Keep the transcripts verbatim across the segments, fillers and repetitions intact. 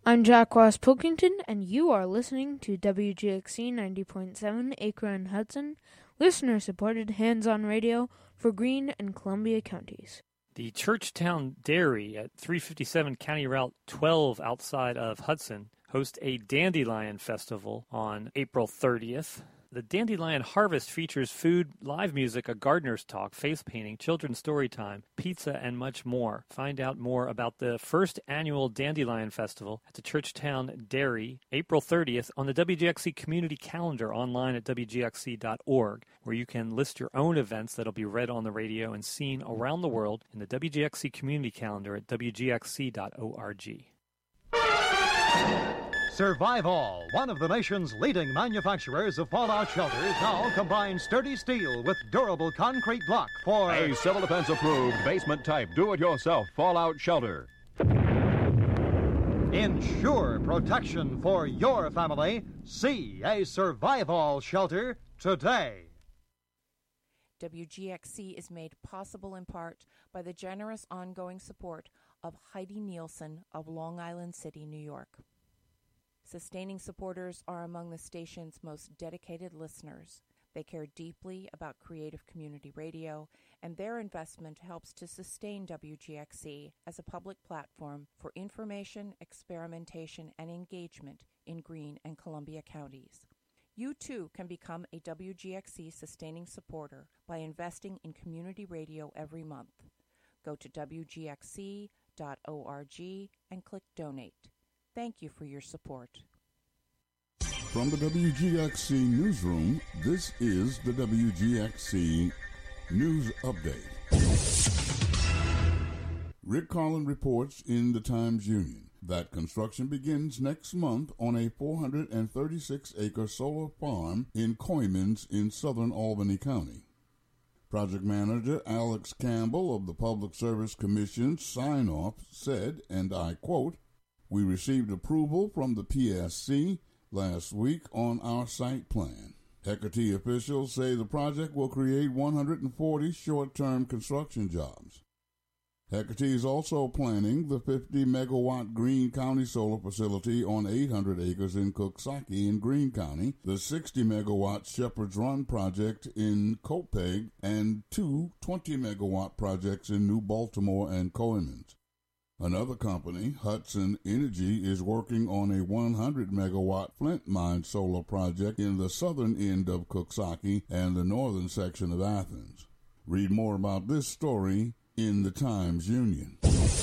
I'm Jack Ross Pilkington, and you are listening to W G X C ninety point seven Akron Hudson, listener-supported hands-on radio for Greene and Columbia counties. The Churchtown Dairy at three fifty-seven County Route twelve outside of Hudson hosts a Dandelion Festival on April thirtieth. The Dandelion Harvest features food, live music, a gardener's talk, face painting, children's story time, pizza, and much more. Find out more about the first annual Dandelion Festival at the Churchtown Dairy, April thirtieth, on the W G X C community calendar online at W G X C dot org, where you can list your own events that'll be read on the radio and seen around the world in the W G X C community calendar at W G X C dot org. Survival, one of the nation's leading manufacturers of fallout shelters, now combines sturdy steel with durable concrete block for a Civil Defense approved basement type do-it-yourself fallout shelter. Ensure protection for your family. See a Survival shelter today. W G X C is made possible in part by the generous ongoing support of Heidi Nielsen of Long Island City, New York. Sustaining supporters are among the station's most dedicated listeners. They care deeply about creative community radio, and their investment helps to sustain W G X C as a public platform for information, experimentation, and engagement in Greene and Columbia counties. You too can become a W G X C sustaining supporter by investing in community radio every month. Go to W G X C dot org and click Donate. Thank you for your support. From the W G X C Newsroom, this is the W G X C News Update. Rick Carlin reports in the Times-Union that construction begins next month on a four hundred thirty-six acre solar farm in Coymans in southern Albany County. Project manager Alex Campbell of the Public Service Commission's sign-off said, and I quote, "We received approval from the P S C last week on our site plan. Hecate officials say the project will create one hundred forty short-term construction jobs. Hecate is also planning the fifty megawatt Greene County solar facility on eight hundred acres in Cooksaki in Greene County, the sixty megawatt Shepherd's Run project in Copeg, and two twenty megawatt projects in New Baltimore and Coymans. Another company, Hudson Energy, is working on a one hundred megawatt Flint Mine solar project in the southern end of Cooksaki and the northern section of Athens. Read more about this story in the Times-Union.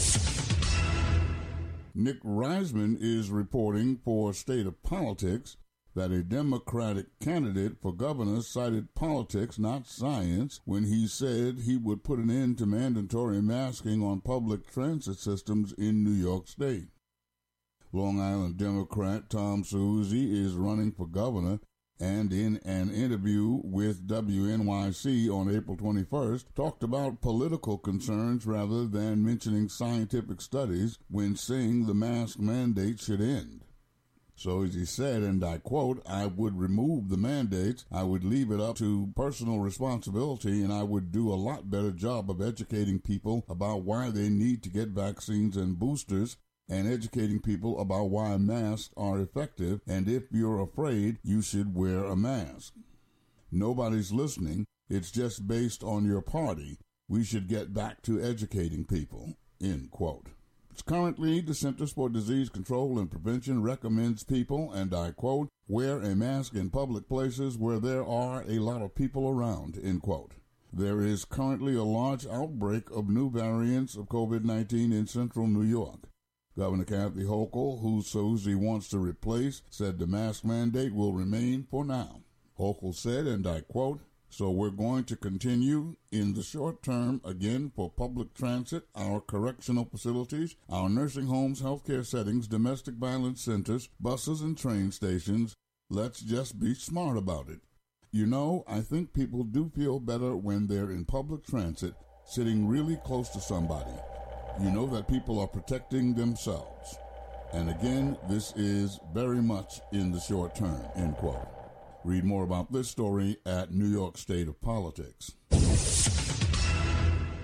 Nick Reisman is reporting for State of Politics that a Democratic candidate for governor cited politics, not science, when he said he would put an end to mandatory masking on public transit systems in New York State. Long Island Democrat Tom Suozzi is running for governor, and in an interview with W N Y C on April twenty-first, talked about political concerns rather than mentioning scientific studies when saying the mask mandate should end. So as he said, and I quote, "I would remove the mandates, I would leave it up to personal responsibility, and I would do a lot better job of educating people about why they need to get vaccines and boosters, and educating people about why masks are effective, and if you're afraid, you should wear a mask. Nobody's listening. It's just based on your party. We should get back to educating people," end quote. Currently, the Centers for Disease Control and Prevention recommends people, and I quote, "wear a mask in public places where there are a lot of people around," end quote. There is currently a large outbreak of new variants of COVID nineteen in central New York. Governor Kathy Hochul, who Suozzi wants to replace, said the mask mandate will remain for now. Hochul said, and I quote, "So we're going to continue in the short term again for public transit, our correctional facilities, our nursing homes, healthcare settings, domestic violence centers, buses and train stations. Let's just be smart about it. You know, I think people do feel better when they're in public transit, sitting really close to somebody. You know that people are protecting themselves. And again, this is very much in the short term," end quote. Read more about this story at New York State of Politics.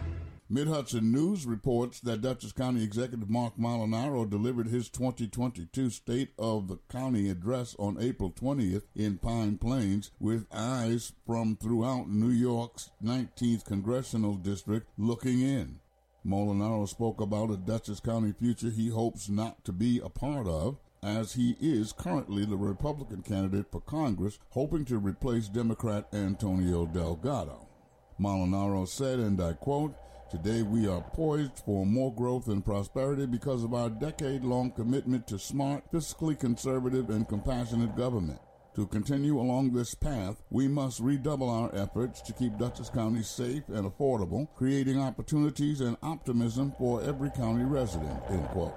Mid-Hudson News reports that Dutchess County Executive Mark Molinaro delivered his twenty twenty-two State of the County address on April twentieth in Pine Plains, with eyes from throughout New York's nineteenth Congressional District looking in. Molinaro spoke about a Dutchess County future he hopes not to be a part of, as he is currently the Republican candidate for Congress, hoping to replace Democrat Antonio Delgado. Molinaro said, and I quote, "Today we are poised for more growth and prosperity because of our decade-long commitment to smart, fiscally conservative, and compassionate government. To continue along this path, we must redouble our efforts to keep Dutchess County safe and affordable, creating opportunities and optimism for every county resident," end quote.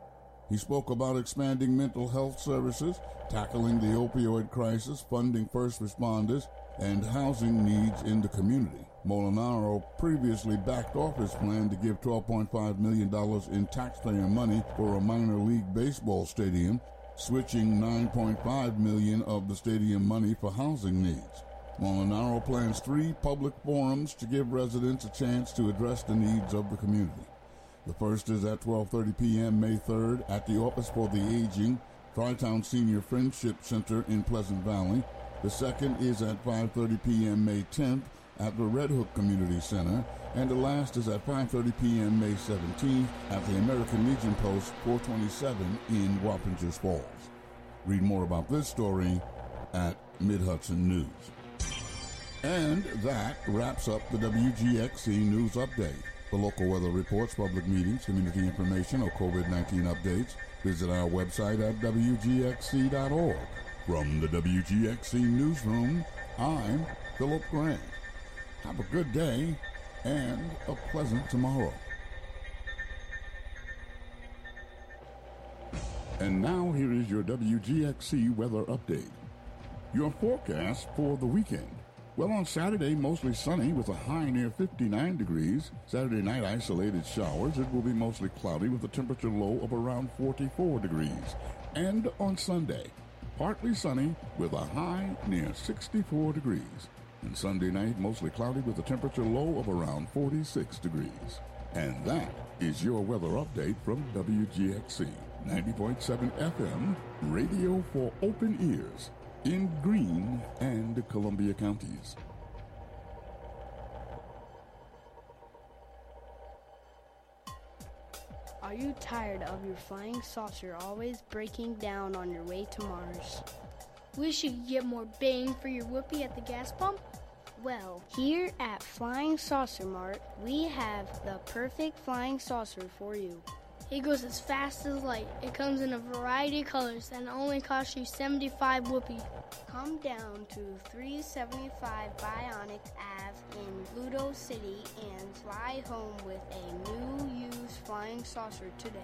He spoke about expanding mental health services, tackling the opioid crisis, funding first responders, and housing needs in the community. Molinaro previously backed off his plan to give twelve point five million dollars in taxpayer money for a minor league baseball stadium, switching nine point five million dollars of the stadium money for housing needs. Molinaro plans three public forums to give residents a chance to address the needs of the community. The first is at twelve thirty p.m. May third at the Office for the Aging, Tri-Town Senior Friendship Center in Pleasant Valley. The second is at five thirty p.m. May tenth at the Red Hook Community Center, and the last is at five thirty p.m. May seventeenth at the American Legion Post four twenty-seven in Wappingers Falls. Read more about this story at Mid-Hudson News. And that wraps up the W G X C News Update. For local weather reports, public meetings, community information, or COVID nineteen updates, visit our website at W G X C dot org. From the W G X C Newsroom, I'm Philip Grant. Have a good day and a pleasant tomorrow. And now here is your W G X C weather update. Your forecast for the weekend. Well, on Saturday, mostly sunny with a high near fifty-nine degrees. Saturday night, isolated showers. It will be mostly cloudy with a temperature low of around forty-four degrees. And on Sunday, partly sunny with a high near sixty-four degrees. And Sunday night, mostly cloudy with a temperature low of around forty-six degrees. And that is your weather update from W G X C ninety point seven F M, radio for open ears, in Greene and Columbia counties. Are you tired of your flying saucer always breaking down on your way to Mars? Wish you could get more bang for your whoopee at the gas pump? Well, here at Flying Saucer Mart, we have the perfect flying saucer for you. It goes as fast as light. It comes in a variety of colors and only costs you seventy-five whoopee. Come down to three seventy-five Bionic Avenue in Ludo City and fly home with a new used flying saucer today.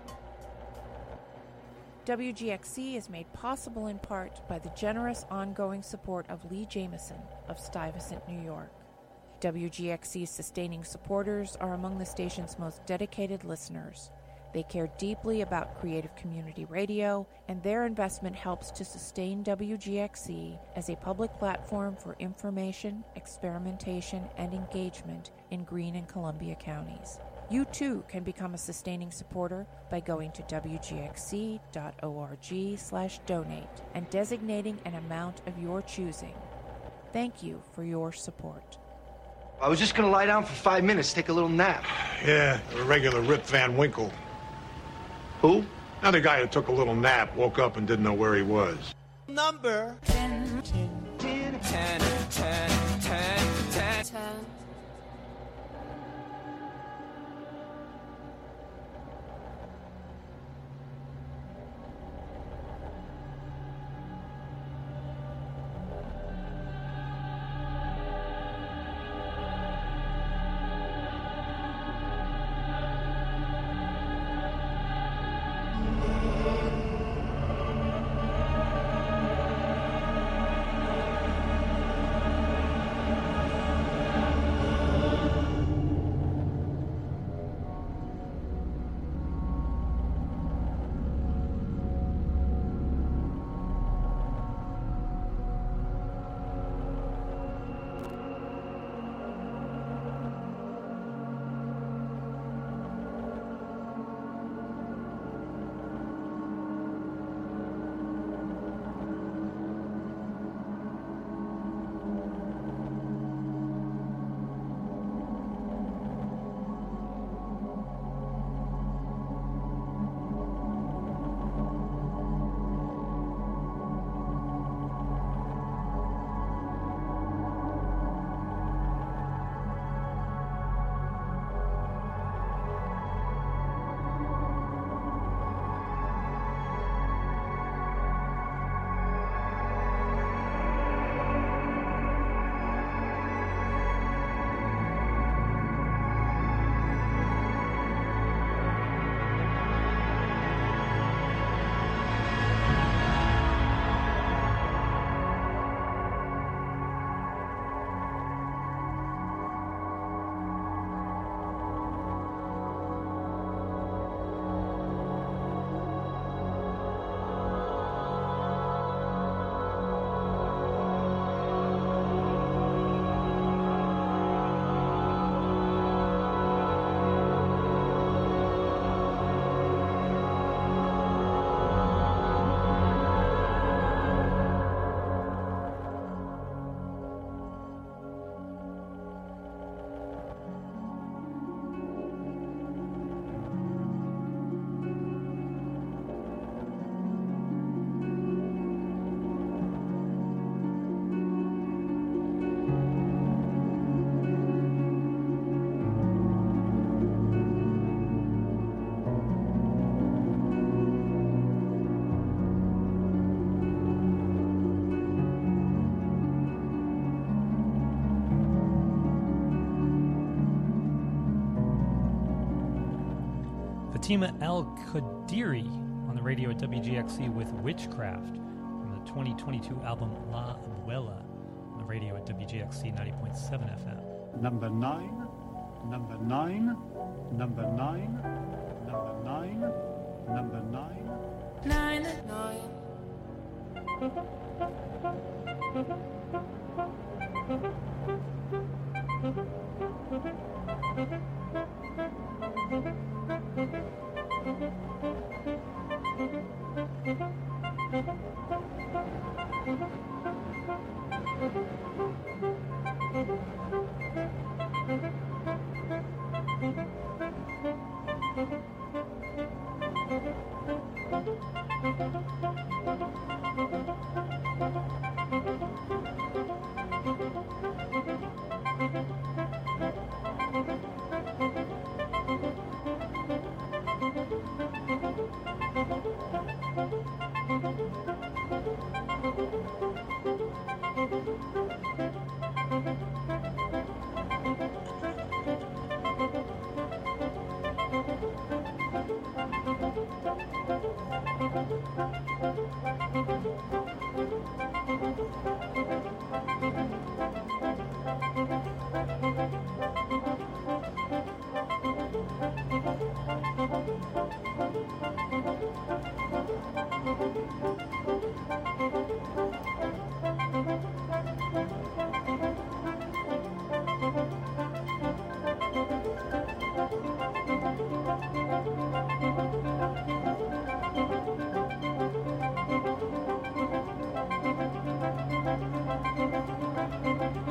W G X C is made possible in part by the generous ongoing support of Lee Jameson of Stuyvesant, New York. W G X C's sustaining supporters are among the station's most dedicated listeners. They care deeply about creative community radio, and their investment helps to sustain W G X C as a public platform for information, experimentation, and engagement in Greene and Columbia counties. You too can become a sustaining supporter by going to W G X C dot org slash donate and designating an amount of your choosing. Thank you for your support. I was just going to lie down for five minutes, take a little nap. Yeah, a regular Rip Van Winkle. Who? Another guy who took a little nap, woke up and didn't know where he was. Number ten, ten, ten, ten, ten, ten, ten, ten. Fatima El Qadiri on the radio at W G X C with Witchcraft from the twenty twenty-two album La Abuela on the radio at W G X C ninety point seven F M. Number nine, number nine, number nine, number nine, number nine. Nine, nine. Thank you.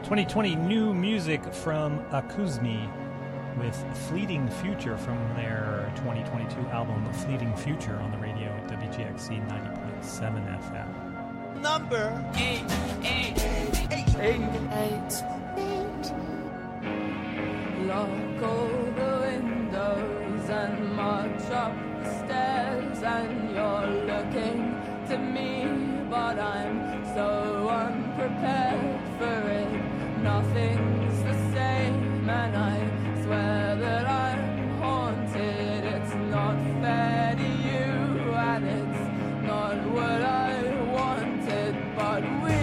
twenty twenty new music from Akuzmi with Fleeting Future from their twenty twenty-two album Fleeting Future on the radio at W G X C ninety point seven F M. Number eight, eight, eight, eight, eight. Lock all the windows and march up the stairs, and you're looking to me, but I'm so unprepared for it. Nothing's the same, and I swear that I'm haunted. It's not fair to you, and it's not what I wanted, but we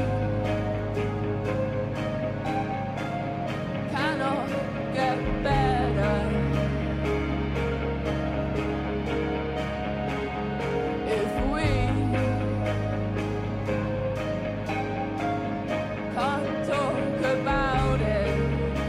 cannot get better. If we can't talk about it,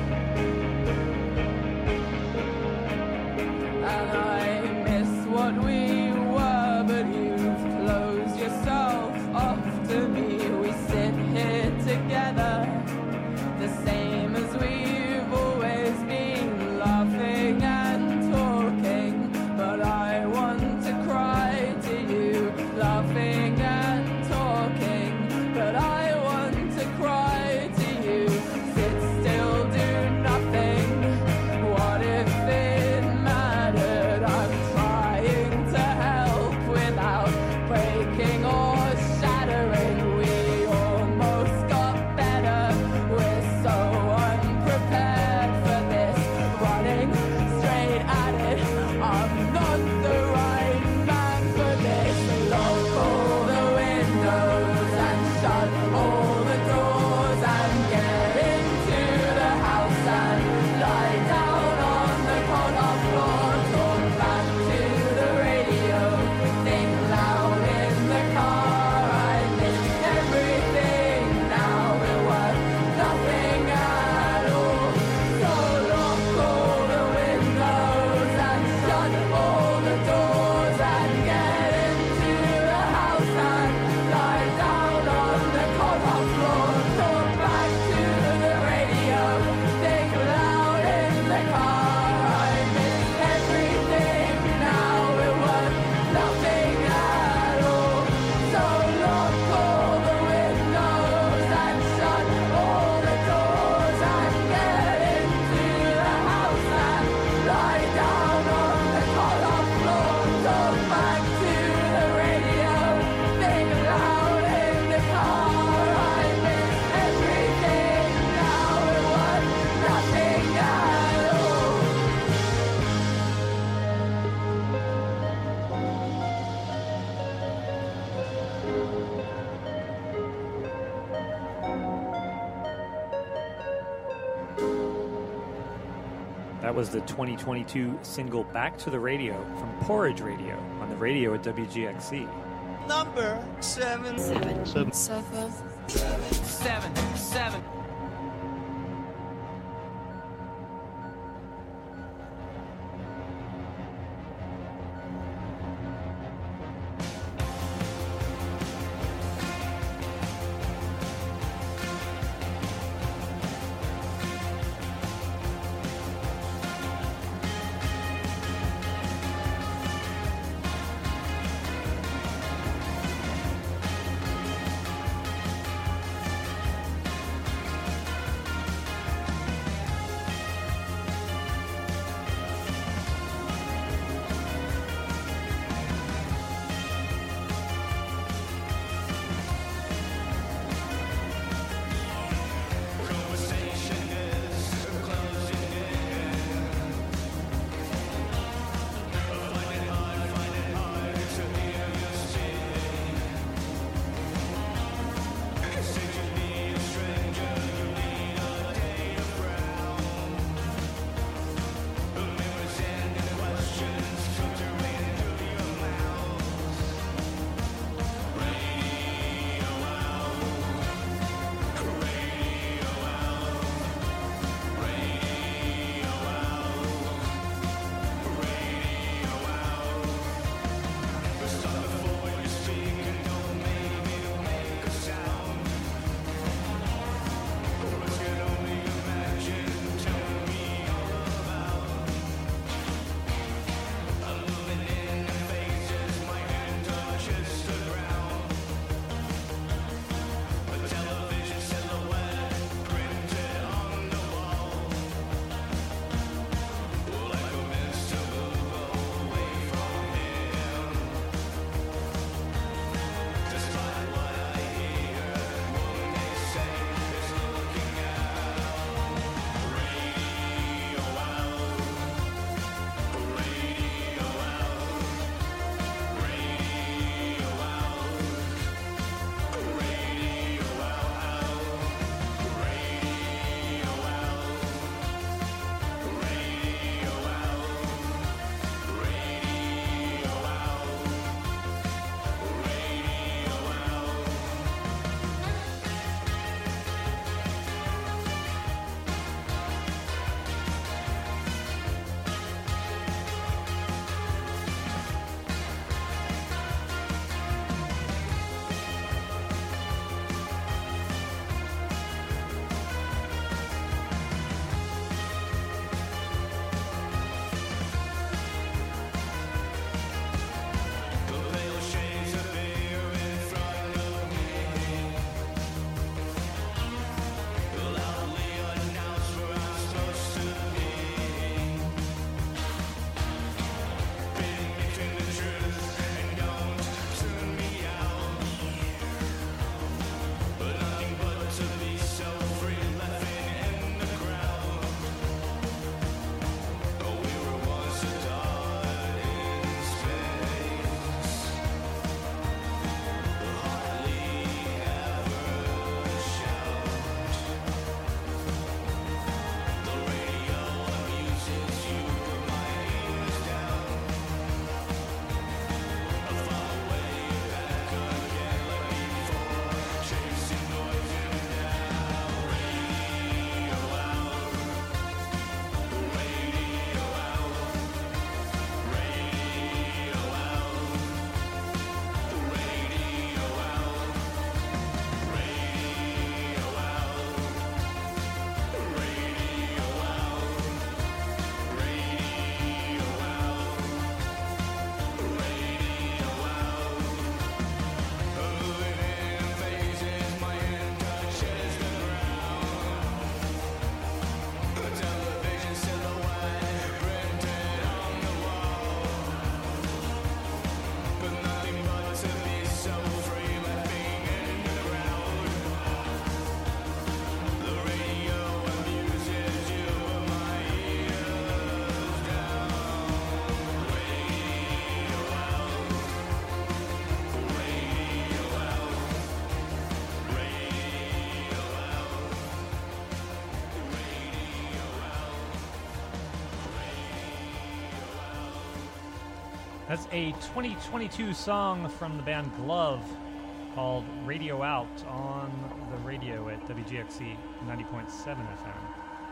and I miss what we were, but you've closed yourself off to me. We sit here together, the same as we've always been, laughing and talking, but I want to cry to you, laughing and talking, but I want to cry to you. Sit still, do nothing. What if it mattered? I'm trying to help without breaking or shattering. We almost got better. We're so unprepared for this, running straight at it. I'm not the right man for this. Lock all the windows and shut all the doors and get into the house and lie down on the corner floor. Talk back to the radio, think loud in the car. I miss everything now, it was nothing at all. So lock all the windows and shut all the doors and get into the house and lie down on the corner floor. Talk back to the radio, think loud in the car. I miss everything now, it was nothing at all. So lock all the windows and shut all the doors and get into the house and lie down on the corner floor. Talk back to the radio, think loud in the car. I miss everything now, it was nothing at all. That was the twenty twenty-two single Back to the Radio from Porridge Radio on the radio at W G X C. Number seven, seven, seven, Seven. seven, seven. That's a twenty twenty-two song from the band Glove called Radio Out on the radio at W G X C ninety point seven F M.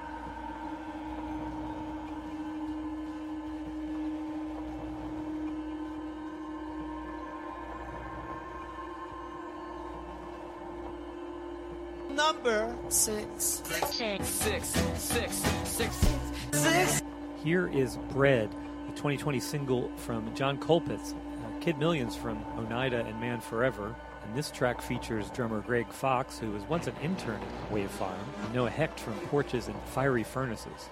Number six. Six. Six. Six. Six. Six. Six. Here is Bread, a twenty twenty single from John Colpitz, uh, Kid Millions from Oneida and Man Forever. And this track features drummer Greg Fox, who was once an intern at Wave Farm, and Noah Hecht from Porches and Fiery Furnaces.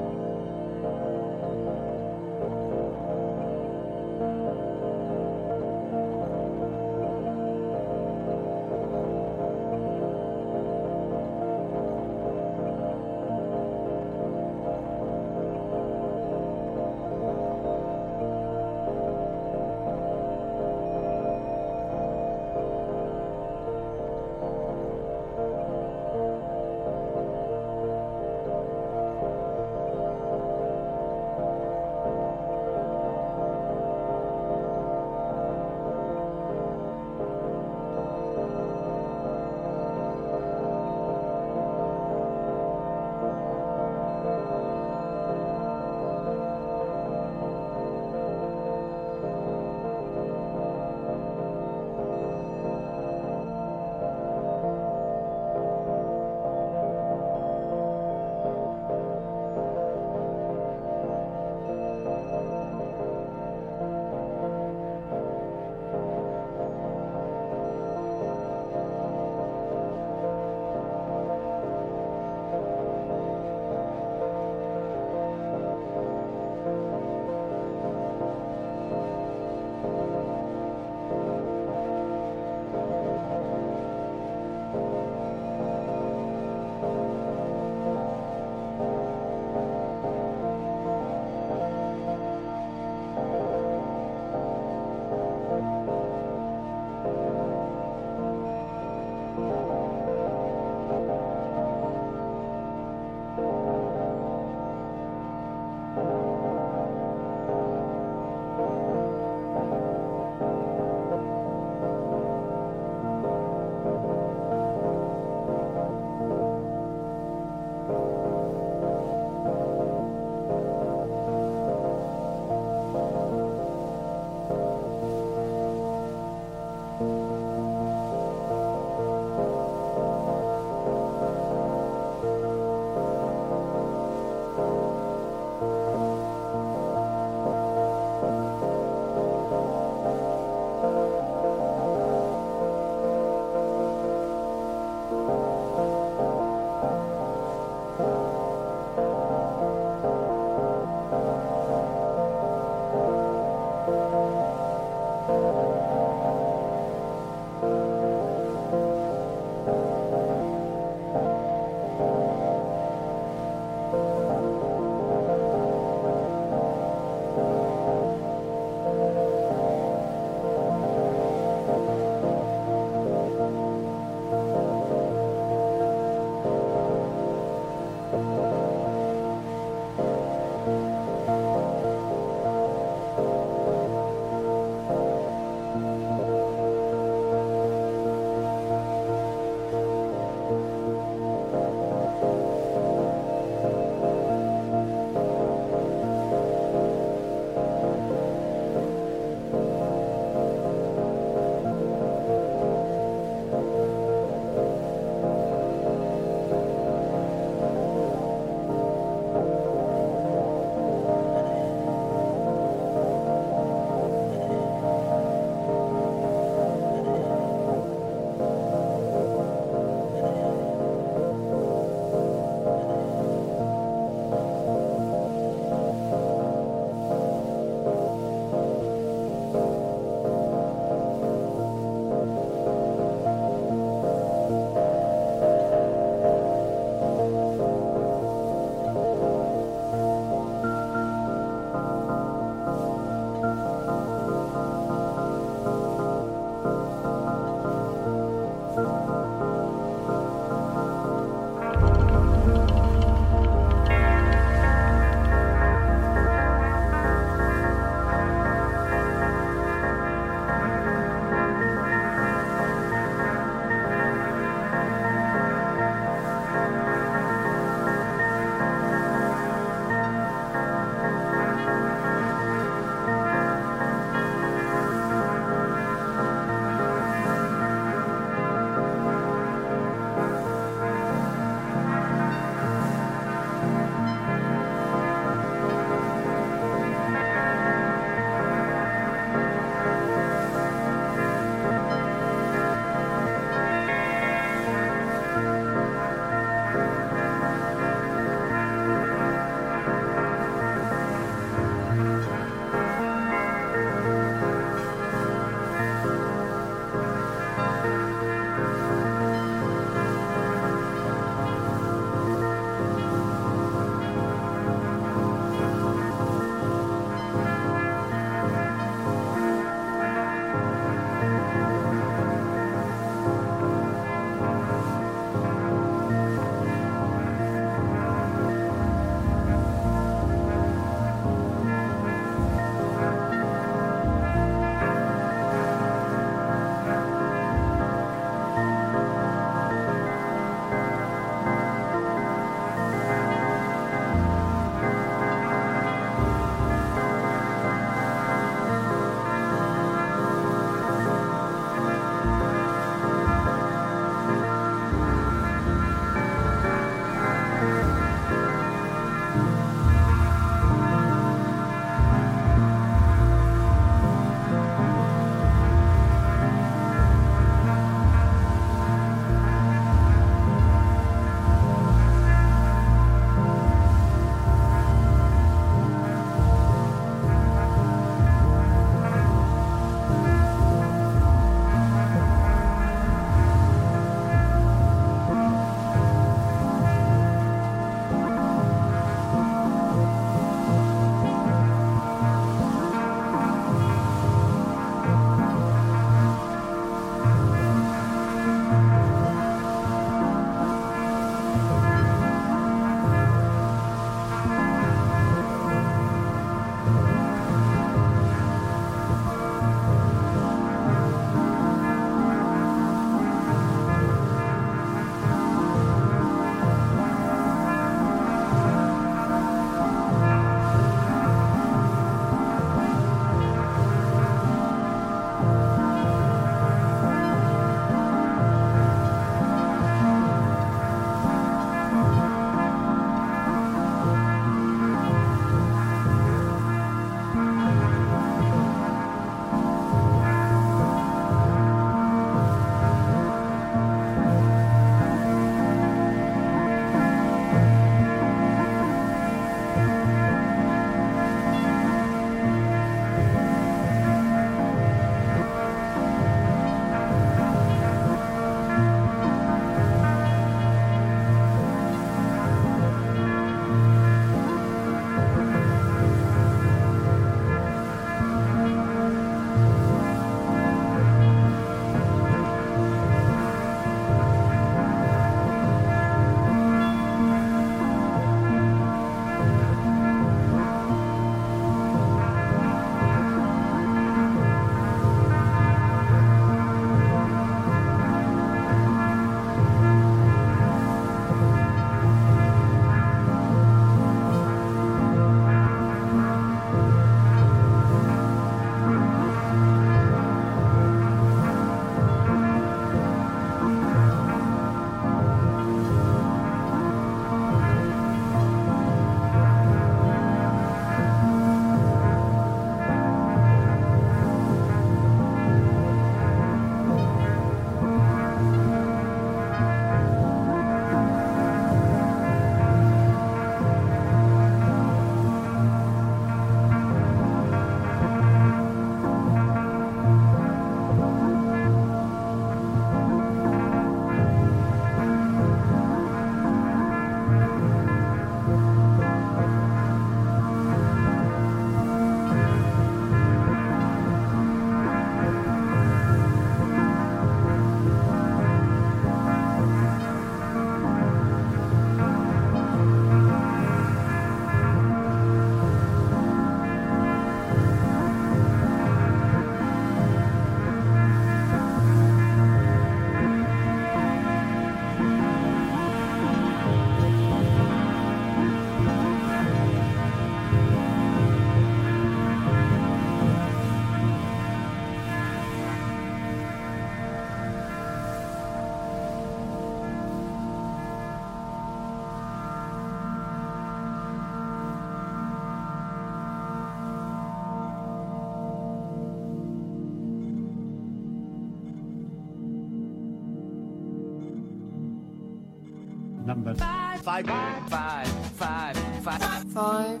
Number five, five, five, five, five, five, five.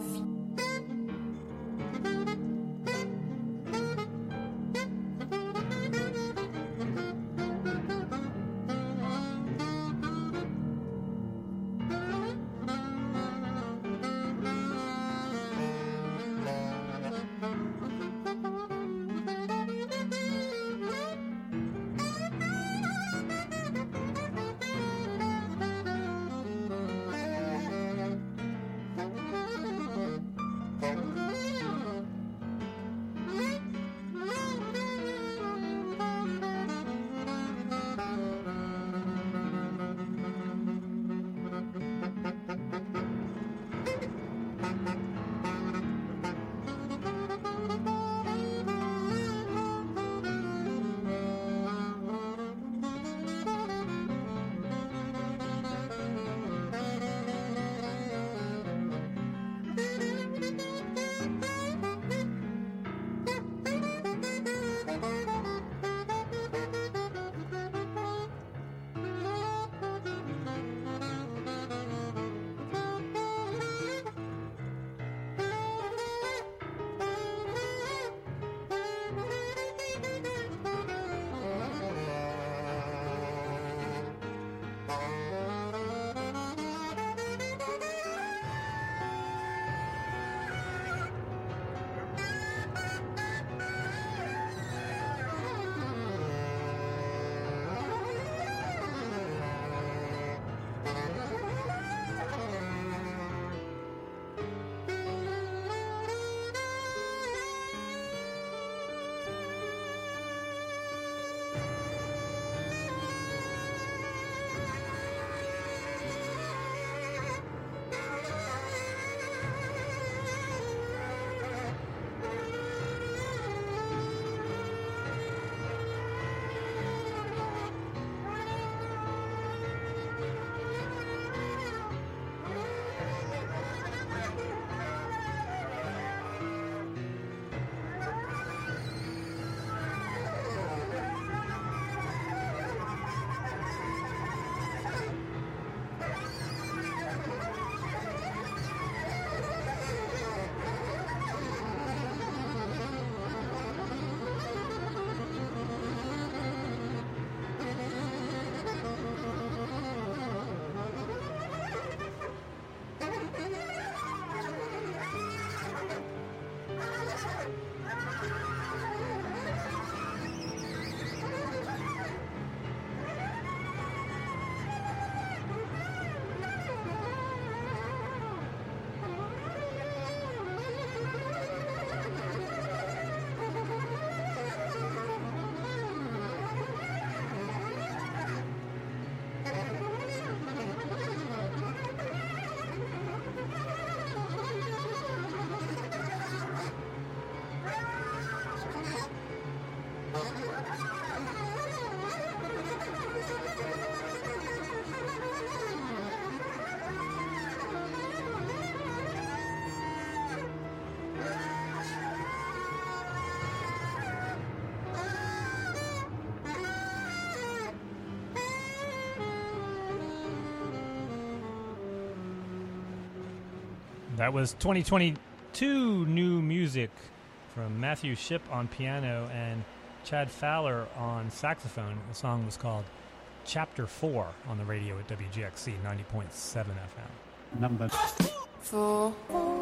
That was twenty twenty-two new music from Matthew Shipp on piano and Chad Fowler on saxophone. The song was called Chapter four on the radio at W G X C ninety point seven F M. Number four,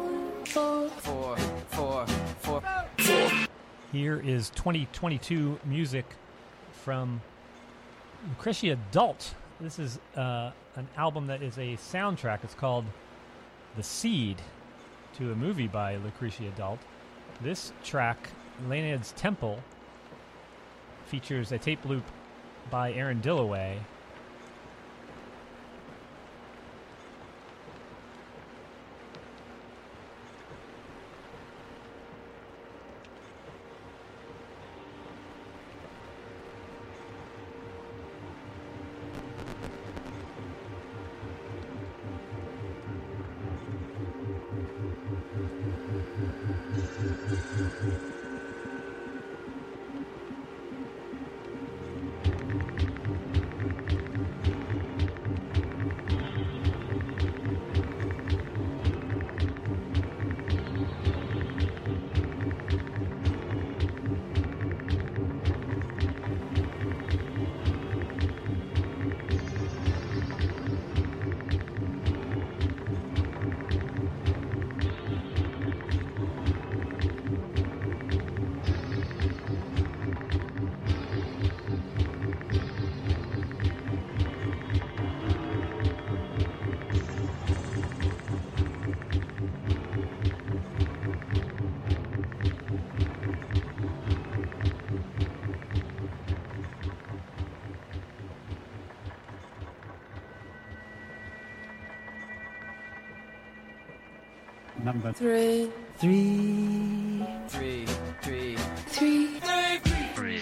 four, four, four, four. Here is twenty twenty-two music from Lucretia Dult. This is uh, an album that is a soundtrack. It's called The Seed, to a movie by Lucretia Dult. This track, Leonid's Temple, features a tape loop by Aaron Dillaway. Number three. Three. Three. Three. Three. Three.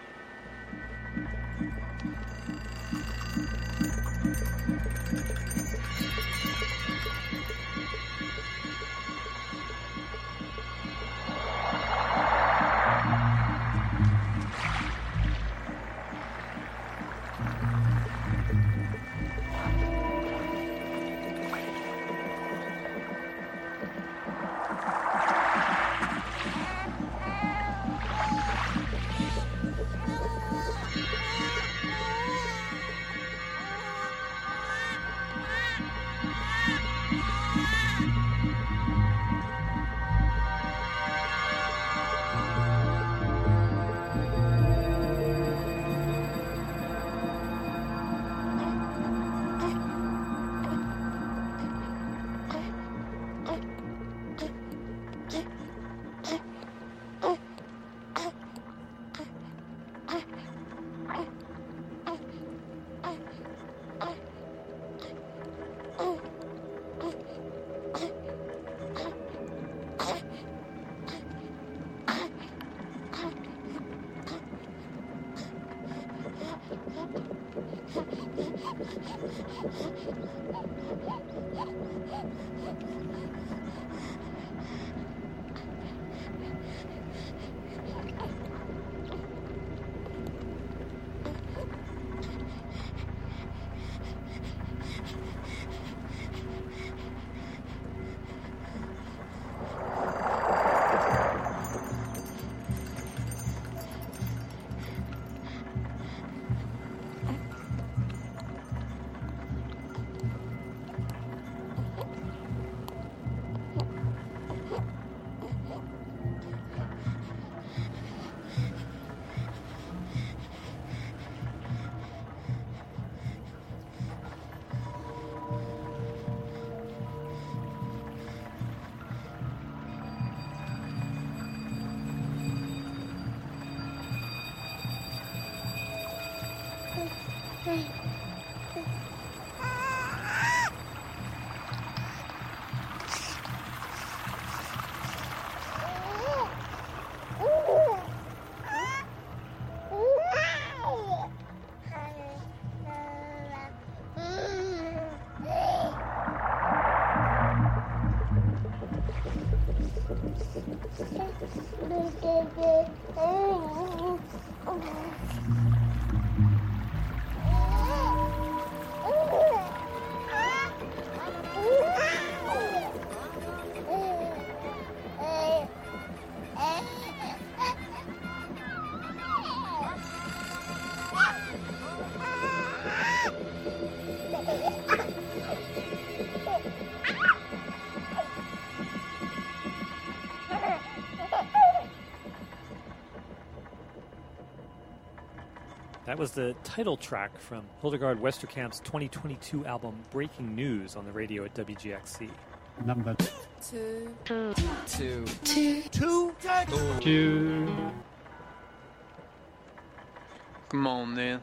That was the title track from Hildegard Westerkamp's twenty twenty-two album Breaking News on the radio at W G X C. Number Two. Two. Two. Two. Two. two. Come on, then.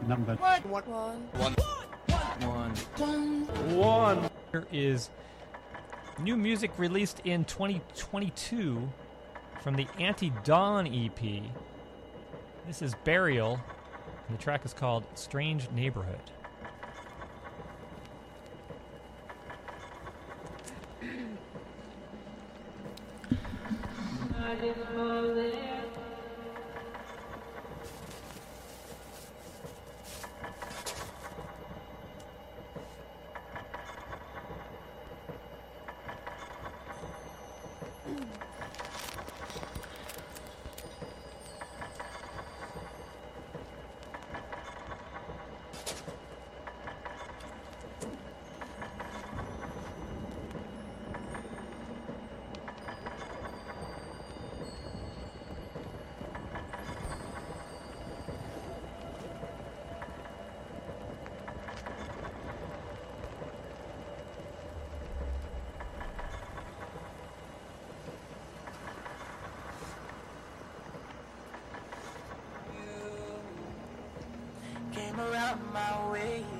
Number One. One. One. One. One. One. Here is new music released in twenty twenty-two from the Anti-Dawn E P. This is Burial, and the track is called Strange Neighborhood. Came around my way.